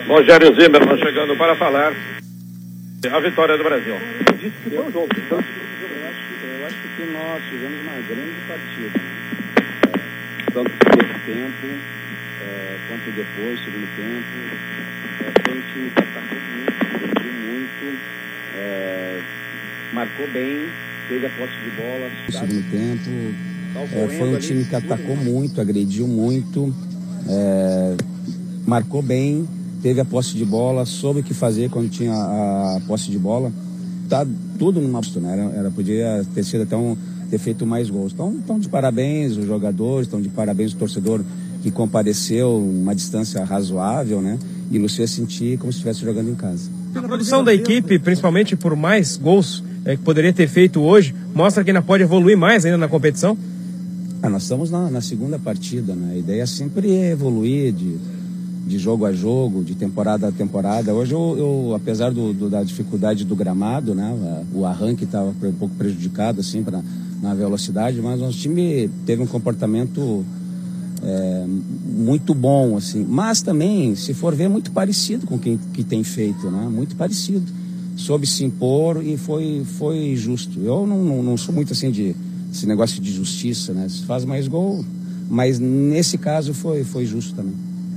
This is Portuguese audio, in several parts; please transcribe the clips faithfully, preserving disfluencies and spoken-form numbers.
Rogério Zimmermann chegando para falar a vitória do Brasil. Eu disse que foi um jogo. Então, eu, acho, eu acho que nós tivemos uma grande partida. É, tanto no primeiro tempo, é, quanto depois, segundo tempo. É, foi um time que atacou muito, produziu muito, é, marcou bem, teve a posse de bola. Segundo tempo, é, foi um time que atacou muito, agrediu muito, é, marcou bem, teve a posse de bola, soube o que fazer quando tinha a posse de bola. Tá tudo numa posto, né? Era, era, podia ter sido até um, ter feito mais gols. Então, estão de parabéns os jogadores, estão de parabéns o torcedor que compareceu uma distância razoável, né? E nos fez sentir como se estivesse jogando em casa. A produção da equipe, principalmente por mais gols é, que poderia ter feito hoje, mostra que ainda pode evoluir mais ainda na competição? Ah, nós estamos na, na segunda partida, né? A ideia sempre é evoluir de, de jogo a jogo, de temporada a temporada. Hoje, eu, eu apesar do, do, da dificuldade do gramado, né? O arranque estava um pouco prejudicado, assim, pra, na velocidade, mas o nosso time teve um comportamento é, muito bom, assim. Mas também, se for ver, muito parecido com quem que tem feito, né? Muito parecido. Soube se impor e foi, foi justo. Eu não, não, não sou muito, assim, de esse negócio de justiça, né? Se faz mais gol, mas nesse caso foi, foi justo também.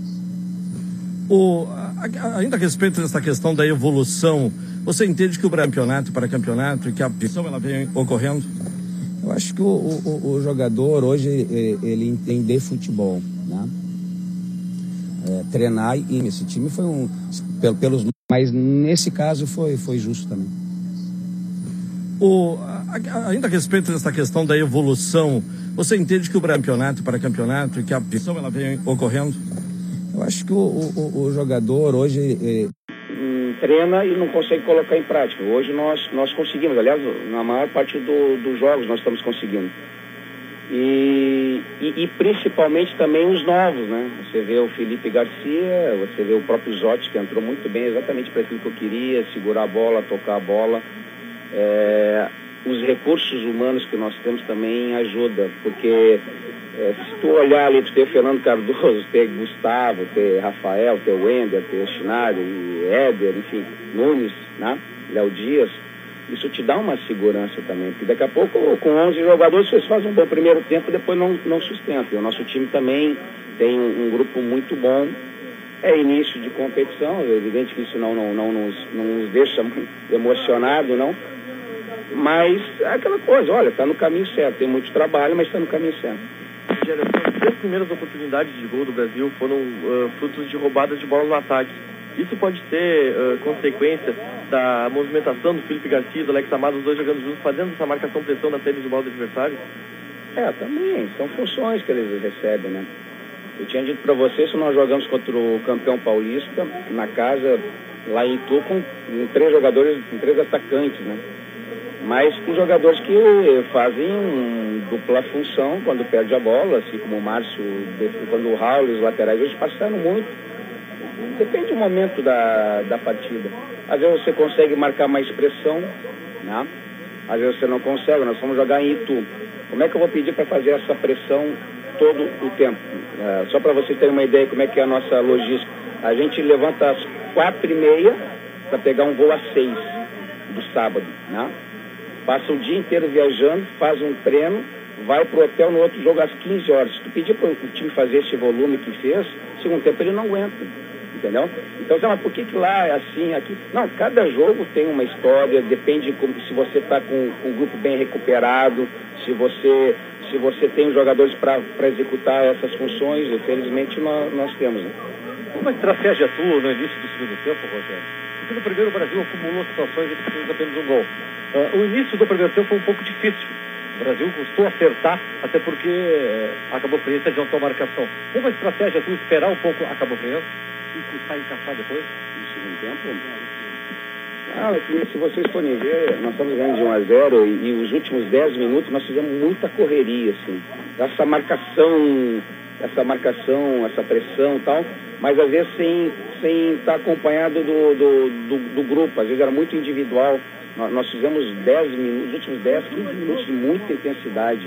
O, ainda a respeito dessa questão da evolução, você entende que o campeonato para campeonato e que a opção ela vem ocorrendo? Eu acho que o, o, o jogador hoje ele entende futebol, né? É, treinar e esse time foi um pelos, mas nesse caso foi, foi justo também. O, ainda a respeito dessa questão da evolução, você entende que o campeonato para campeonato e que a opção ela vem ocorrendo? Eu acho que o, o, o jogador hoje é, treina e não consegue colocar em prática. Hoje nós, nós conseguimos, aliás, na maior parte do, dos jogos nós estamos conseguindo. E, e, e principalmente também os novos, né? Você vê o Felipe Garcia, você vê o próprio Zotti, que entrou muito bem exatamente para aquilo que eu queria, segurar a bola, tocar a bola. É, os recursos humanos que nós temos também ajudam, porque é, se tu olhar ali, tu tem Fernando Cardoso, tem Gustavo, tem Rafael, tem Wender, tem Schneider, Éder, enfim, Nunes, né? Léo Dias, isso te dá uma segurança também, porque daqui a pouco com onze jogadores vocês fazem um bom primeiro tempo, depois não, não sustentam. O nosso time também tem um, um grupo muito bom. É início de competição, é evidente que isso não, não, não, nos, não nos deixa emocionado, não. Mas é aquela coisa, olha, está no caminho certo, tem muito trabalho, mas está no caminho certo. As três primeiras oportunidades de gol do Brasil foram uh, frutos de roubadas de bola no ataque. Isso pode ser uh, consequência da movimentação do Felipe Garcia e do Alex Amado, os dois jogando juntos, fazendo essa marcação-pressão na saída de bola do adversário? É, também, são funções que eles recebem, né? Eu tinha dito para vocês que nós jogamos contra o campeão paulista, na casa, lá em Itu, com, com três jogadores, com três atacantes, né? Mas com jogadores que fazem um, dupla função quando perde a bola, assim como o Márcio, quando o Raul e os laterais hoje passaram muito. Depende do momento da, da partida. Às vezes você consegue marcar mais pressão, né? Às vezes você não consegue. Nós vamos jogar em Itu. Como é que eu vou pedir para fazer essa pressão todo o tempo? É, só para vocês terem uma ideia como é que é a nossa logística. A gente levanta às quatro e meia para pegar um voo às seis do sábado, né? Passa o dia inteiro viajando, faz um treino, vai pro hotel no outro jogo às quinze horas. Se tu pedir para o time fazer esse volume que fez, segundo tempo ele não aguenta, entendeu? Então, mas por que que lá é assim, aqui? Não, cada jogo tem uma história, depende de se você está com, com um grupo bem recuperado, se você, se você tem jogadores para executar essas funções, infelizmente nós, nós temos. Né? Uma estratégia tua no início do segundo tempo, Rogério? Porque no primeiro o Brasil acumulou situações e fez apenas um gol. Uh, o início do primeiro tempo foi um pouco difícil. O Brasil custou acertar, até porque uh, a Cabo Friense adiantou a marcação. Uma estratégia tu esperar um pouco a Cabo Friense e custar encaixar depois? No segundo tempo? Ah, é que se vocês forem ver, nós estamos ganhando de um a zero e, e os últimos dez minutos nós fizemos muita correria, assim. Essa marcação, essa marcação, essa pressão e tal, mas às vezes sem, sem estar acompanhado do, do, do, do grupo, às vezes era muito individual. Nós fizemos dez minutos, os últimos dez, quinze minutos de muita intensidade.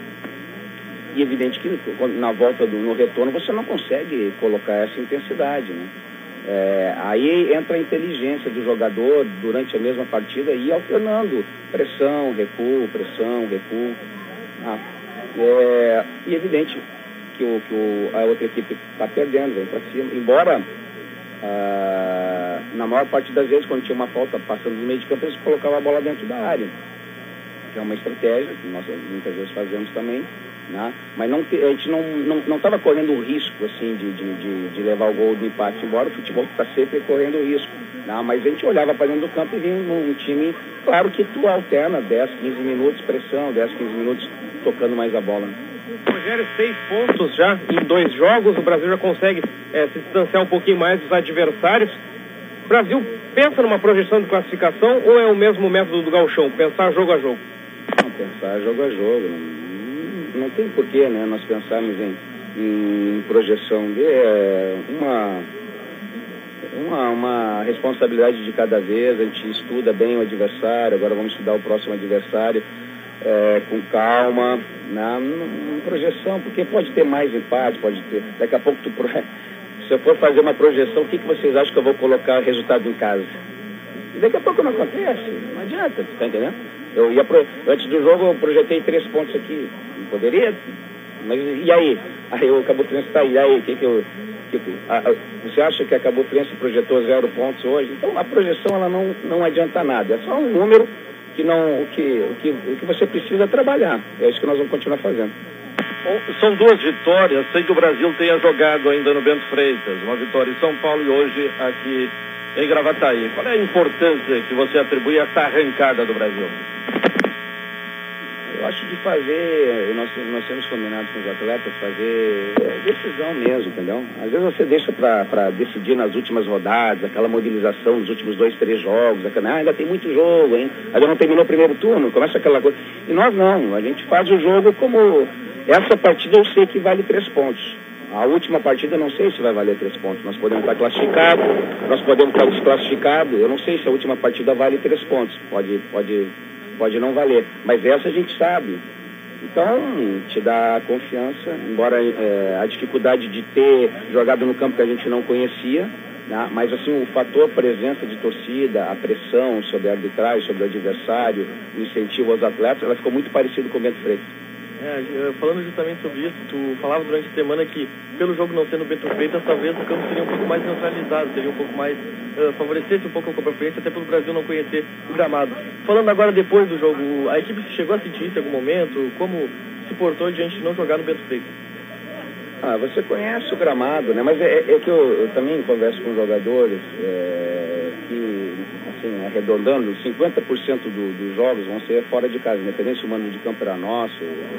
E evidente que na volta do no retorno você não consegue colocar essa intensidade, né? É, aí entra a inteligência do jogador durante a mesma partida e alternando pressão, recuo, pressão, recuo. Ah, é, e é evidente que, o, que o, a outra equipe está perdendo, vem para cima. Embora, ah, na maior parte das vezes, quando tinha uma falta passando no meio de campo, eles colocavam a bola dentro da área, que é uma estratégia que nós muitas vezes fazemos também. Né? Mas não te, a gente não não não estava correndo o risco assim de, de, de, de levar o gol do empate, embora o futebol está sempre correndo o risco, né? Mas a gente olhava para dentro do campo e via um, um time, claro que tu alterna dez, quinze minutos pressão, dez, quinze minutos tocando mais a bola. Rogério, seis pontos já em dois jogos, o Brasil já consegue é, se distanciar um pouquinho mais dos adversários. O Brasil pensa numa projeção de classificação ou é o mesmo método do gauchão, pensar jogo a jogo? Não, pensar jogo a jogo, não. Não tem porquê, né, nós pensarmos em, em projeção de é, uma, uma, uma responsabilidade de cada vez. A gente estuda bem o adversário, agora vamos estudar o próximo adversário é, com calma, né, uma projeção, porque pode ter mais empate, pode ter, daqui a pouco tu, se eu for fazer uma projeção, o que, que vocês acham que eu vou colocar resultado em casa? E daqui a pouco não acontece, não adianta, tu tá entendendo? Eu ia pro, antes do jogo eu projetei três pontos aqui. Não poderia? Mas e aí? Aí o Cabo Friense está aí. E aí? Que que eu, que, a, a, você acha que a Cabo Friense projetou zero pontos hoje? Então a projeção ela não, não adianta nada. É só um número que, não, o, que, o, que, o que você precisa trabalhar. É isso que nós vamos continuar fazendo. São duas vitórias. Sei que o Brasil tenha jogado ainda no Bento Freitas. Uma vitória em São Paulo e hoje aqui em Gravataí. Qual é a importância que você atribui a essa arrancada do Brasil? Eu acho de fazer, nós, nós temos combinado com os atletas fazer decisão mesmo, entendeu? Às vezes você deixa para decidir nas últimas rodadas, aquela mobilização nos últimos dois, três jogos, aquela, ah, ainda tem muito jogo, hein? Ainda não terminou o primeiro turno, começa aquela coisa. E nós não, a gente faz o jogo como, essa partida eu sei que vale três pontos. A última partida eu não sei se vai valer três pontos. Nós podemos estar classificados, nós podemos estar desclassificados. Eu não sei se a última partida vale três pontos. Pode, pode, pode não valer. Mas essa a gente sabe. Então, te dá confiança, embora é, a dificuldade de ter jogado no campo que a gente não conhecia, né? Mas assim, o fator presença de torcida, a pressão sobre a arbitragem, sobre o adversário, o incentivo aos atletas, ela ficou muito parecida com o Bento Freitas. É, falando justamente sobre isso, tu falava durante a semana que pelo jogo não sendo Bento Freitas, talvez o campo seria um pouco mais neutralizado, seria um pouco mais, uh, favorecesse um pouco a competência, até pelo Brasil não conhecer o gramado. Falando agora depois do jogo, a equipe chegou a sentir isso em algum momento? Como se portou diante de não jogar no Bento Freitas? Ah, você conhece o gramado, né? Mas é, é que eu, eu também converso com jogadores é, que, assim, arredondando, cinquenta por cento do, dos jogos vão ser fora de casa, independente se o mando de campo era nosso,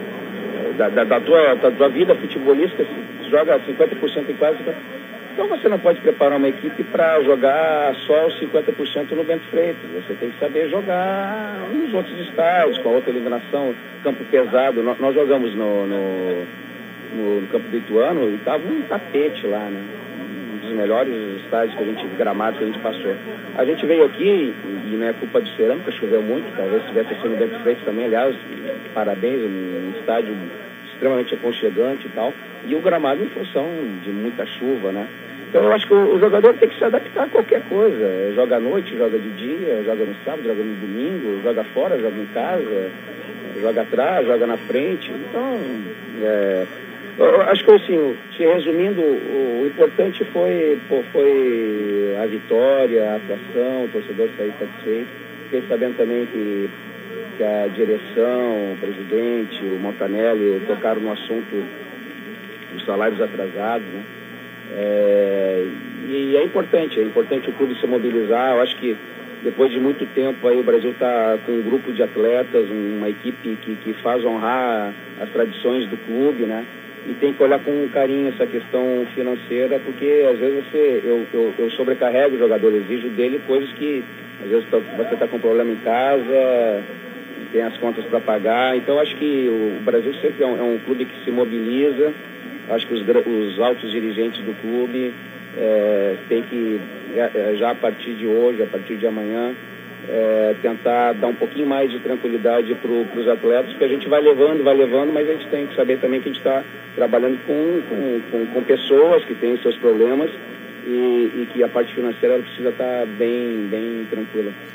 da, da, da, tua, da tua vida futebolística, se joga cinquenta por cento em casa. Então você não pode preparar uma equipe para jogar só os cinquenta por cento no Bento Freitas. Você tem que saber jogar nos outros estádios, com a outra eliminação, campo pesado. Nós, nós jogamos no... no No, no campo do Ituano, e estava um tapete lá, né? Um dos melhores estádios que a gente, gramados que a gente passou. A gente veio aqui, e não é culpa do Cerâmica, choveu muito, talvez tivesse sido no Bento Freitas também, aliás, parabéns, um, um estádio extremamente aconchegante e tal, e o gramado em função de muita chuva, né? Então eu acho que o, o jogador tem que se adaptar a qualquer coisa, joga à noite, joga de dia, joga no sábado, joga no domingo, joga fora, joga em casa, joga atrás, joga na frente, então... É, eu acho que, assim, te resumindo, o, o importante foi, pô, foi a vitória, a atuação, o torcedor sair satisfeito. Fiquei sabendo também que, que a direção, o presidente, o Montanelli tocaram no assunto dos salários atrasados, né? É, e é importante, é importante o clube se mobilizar. Eu acho que depois de muito tempo aí o Brasil está com um grupo de atletas, uma equipe que, que faz honrar as tradições do clube, né? E tem que olhar com carinho essa questão financeira, porque às vezes você, eu, eu, eu sobrecarrego o jogador, exijo dele coisas que às vezes você está com problema em casa, tem as contas para pagar. Então acho que o Brasil sempre é um, é um clube que se mobiliza. Acho que os, os altos dirigentes do clube é, têm que, já a partir de hoje, a partir de amanhã, É, tentar dar um pouquinho mais de tranquilidade para os atletas, porque a gente vai levando, vai levando, mas a gente tem que saber também que a gente está trabalhando com, com, com, com pessoas que têm seus problemas e, e que a parte financeira ela precisa estar bem, bem tranquila.